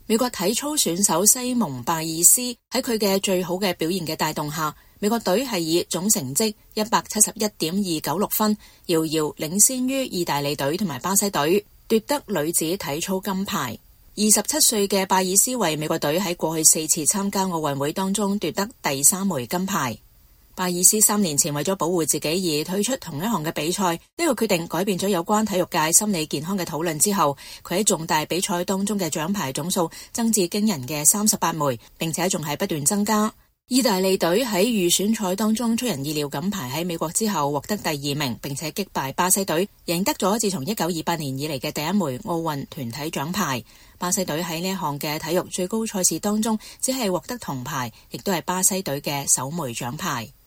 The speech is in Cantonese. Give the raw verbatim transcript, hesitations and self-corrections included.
美國體操選手西蒙拜爾斯喺佢嘅最好嘅表現嘅帶動下，美國隊係以總成績一百七十一點二九六分，遙遙領先於意大利隊同埋巴西隊，奪得女子體操金牌。二十七歲嘅拜爾斯為美國隊喺過去四次參加奧運會當中奪得第三枚金牌。拜爾斯三年前為咗保護自己而退出同一項嘅比賽，呢個決定改變咗有關體育界心理健康嘅討論之後，佢喺重大比賽當中嘅獎牌總數增至驚人嘅三十八枚，並且仲係不斷增加。意大利隊喺預選賽當中出人意料咁排喺美國之後獲得第二名，並且擊敗巴西隊，贏得咗自從一九二八年以嚟嘅第一枚奧運團體獎牌。巴西隊喺呢一項嘅體育最高賽事當中只係獲得銅牌，亦都係巴西隊嘅首枚獎牌。